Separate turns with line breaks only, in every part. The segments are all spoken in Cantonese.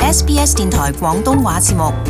SBS 電台廣東話節目。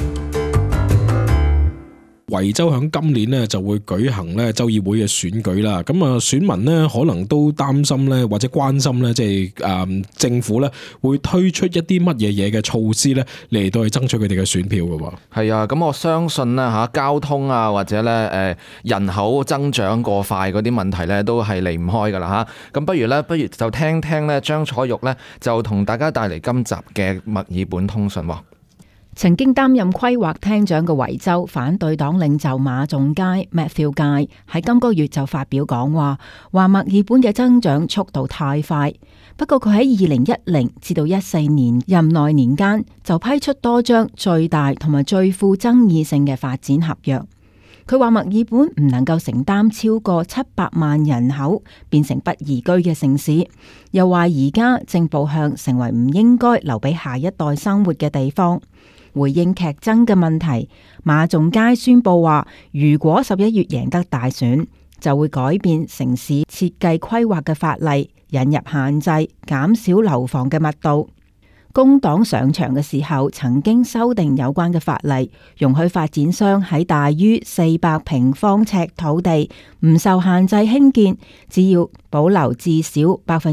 維州響今年咧就會舉行咧州議會嘅選舉啦，咁啊選民咧可能都擔心咧或者關心咧，即係政府咧會推出一啲乜嘢嘅措施咧嚟到去爭取佢哋嘅選票嘅喎。
係啊，咁我相信咧交通啊或者咧人口增長過快嗰啲問題咧都係離唔開㗎啦嚇。咁不如就聽聽咧張楚玉咧就同大家帶嚟今集嘅墨爾本通訊喎。
曾經擔任規劃廳長嘅維州反對黨領袖馬仲街 Matthew 街喺今個月就發表講話，話墨爾本嘅增長速度太快。不過佢喺2010至到14年任內年間就批出多張最大同埋最富爭議性嘅發展合約。佢話墨爾本唔能夠承擔超過700萬人口變成不宜居嘅城市，又話而家正步向成為唔應該留俾下一代生活嘅地方。回應劇增嘅問題，馬仲街宣布話，如果11月贏得大選，就會改變城市設計規劃嘅法例，引入限制，減少樓房嘅密度。工黨上場嘅時候，曾經修訂有關嘅法例，容許發展商喺大於400平方尺土地唔受限制興建，只要保留至少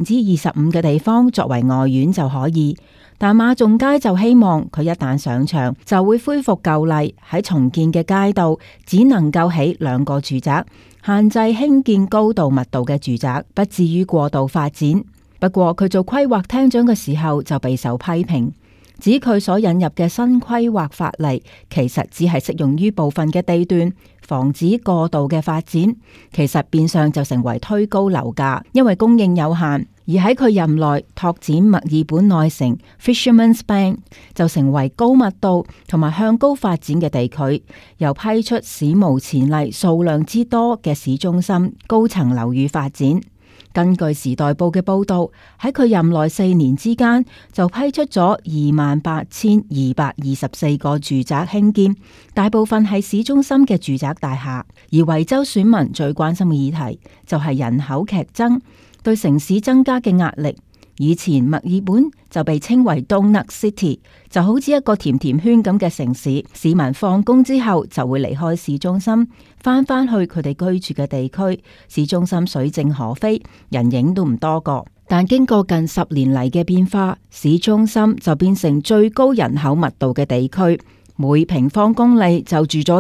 25%嘅地方作為外院就可以。但馬仲街就希望佢一旦上場就會恢復舊例，喺重建嘅街道只能夠起2個住宅，限制興建高度密度嘅住宅，不至於過度發展。不過佢做規劃廳長嘅時候就備受批評，指佢所引入嘅新規劃法例其實只係適用於部分嘅地段，防止過度嘅發展，其實變相就成為推高樓價，因為供應有限。而喺佢任內拓展墨爾本內城 Fisherman's Bank 就成為高密度同埋向高發展嘅地區，又批出史無前例數量之多嘅市中心高層樓宇發展。根據時代報嘅報道，喺佢任內4年之間就批出咗28,224個住宅興建，大部分係市中心嘅住宅大廈。而維州選民最關心嘅議題就係人口劇增對城市增加嘅壓力。以前墨爾本就被稱為 Donut City， 就好似一個甜甜圈咁嘅城市，市民放工之後就會離開市中心，翻返去佢哋居住嘅地區。市中心水靜河飛，人影都唔多個。但經過近10年嚟嘅變化，市中心就變成最高人口密度嘅地區，每平方公里就住咗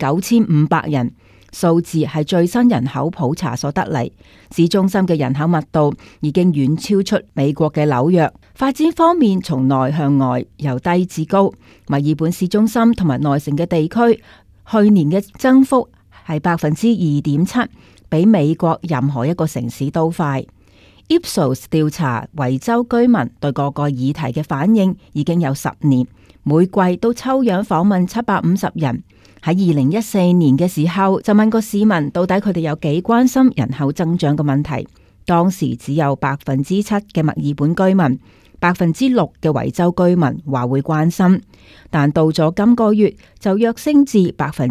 19,500人。數字係最新人口普查所得嚟，市中心嘅人口密度已經遠超出美國嘅紐約。發展方面，從內向外，由低至高，墨爾本市中心同埋內城嘅地區去年嘅增幅係2.7%，比美國任何一個城市都快。Ipsos 調查維州居民對各個議題嘅反應已經有10年，每季都抽樣訪問750人。喺2014年嘅時候就問過市民到底佢哋有幾關心人口增長嘅問題，當時只有7%嘅墨爾本居民，6%嘅維州居民話會關心，但到咗今個月就躍升至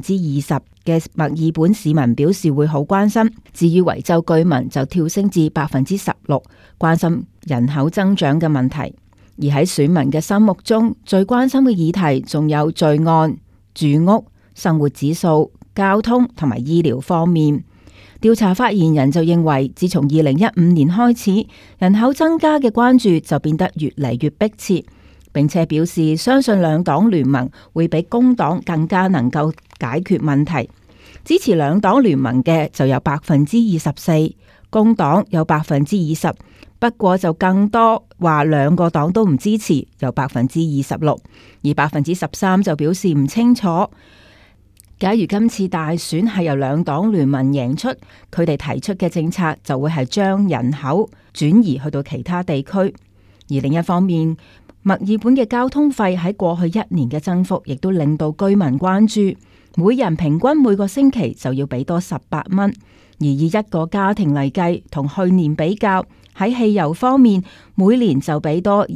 20%嘅墨爾本市民表示會好關心，至於維州居民就跳升至16%，關心人口增長嘅問題。而喺選民嘅心目中最關心嘅議題仲有罪案、住屋、生活指數、交通同埋醫療方面。調查發言人就認為，自從2015年開始，人口增加嘅關注就變得越嚟越迫切，並且表示相信兩黨聯盟會比工黨更加能夠解決問題。支持兩黨聯盟嘅就有24%，工黨有20%，不過就更多話兩個黨都唔支持，有26%，而13%就表示唔清楚。假如今次大選係由兩黨聯盟贏出，佢哋提出嘅政策就會係將人口轉移去到其他地區。而另一方面，墨爾本嘅交通費喺過去1年嘅增幅，亦都令到居民關注。每人平均每個星期就要俾多18蚊，而以一個家庭嚟計，同去年比較，喺汽油方面每年就俾多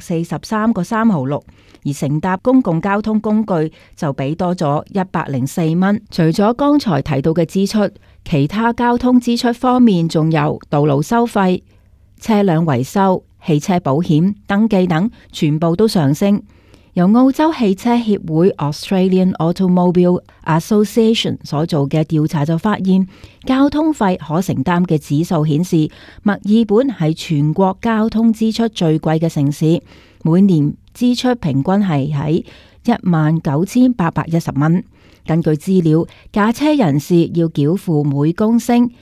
243個3毫6，而乘搭公共交通工具就俾多咗104蚊。除咗剛才提到嘅支出，其他交通支出方面仲有道路收費、車輛維修、汽車保險、登記等，全部都上升。 由澳洲汽車協會 Australian Automobile Association 所做嘅調查就發現，交通費可承擔嘅指數顯示，墨爾本係全國交通支出最貴嘅城市，每年支出平均係喺19,810蚊。根據資料，駕車人士要繳付每公升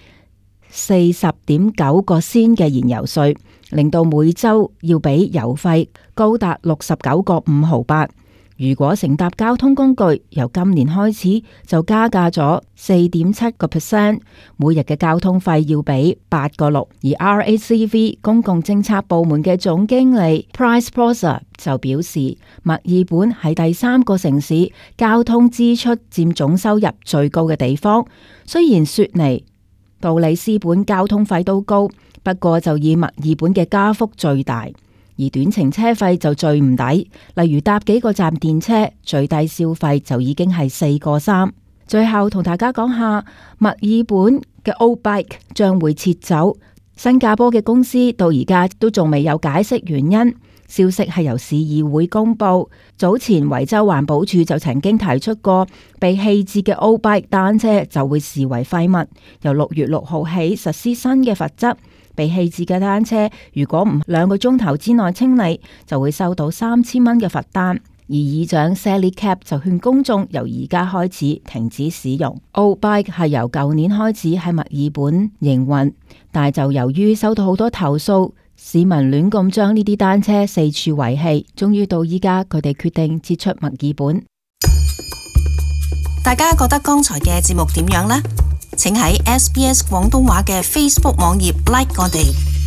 40.9個仙嘅燃油稅，令到每周要俾油費高達69.5毫八。如果乘搭交通工具，由今年開始就加價咗4.7%，每日嘅交通費要俾8.6。而 RACV 公共政策部門嘅總經理 Price Prosser 就表示，墨爾本係第3個城市交通支出佔總收入最高嘅地方。雖然雪梨、布里斯本交通費都高，不過就以墨爾本嘅加幅最大。而短程車費就最唔抵，例如搭幾個站電車，最低消費就已經係4.3。最後同大家講下，墨爾本嘅 O-Bike 將會撤走，新加坡嘅公司到而家都仲未有解釋原因。消息係由市議會公布。早前維州環保署就曾經提出過，被棄置嘅 O-Bike 單車就會視為廢物，由6月6號起實施新嘅罰則。被棄置嘅單車如果唔2個鐘頭之內清理，就會收到3000蚊嘅罰單。而議長 Sally Cap 就勸公眾由而家開始停止使用 O-Bike， 係由舊年開始喺墨爾本營運，但係就由於收到好多投訴，市民亂咁將呢啲單車四處遺棄，終於到依家佢哋決定撤出墨爾本。
大家覺得剛才嘅節目點樣呢？請喺SBS 廣東話嘅 Facebook 網頁 like 我哋。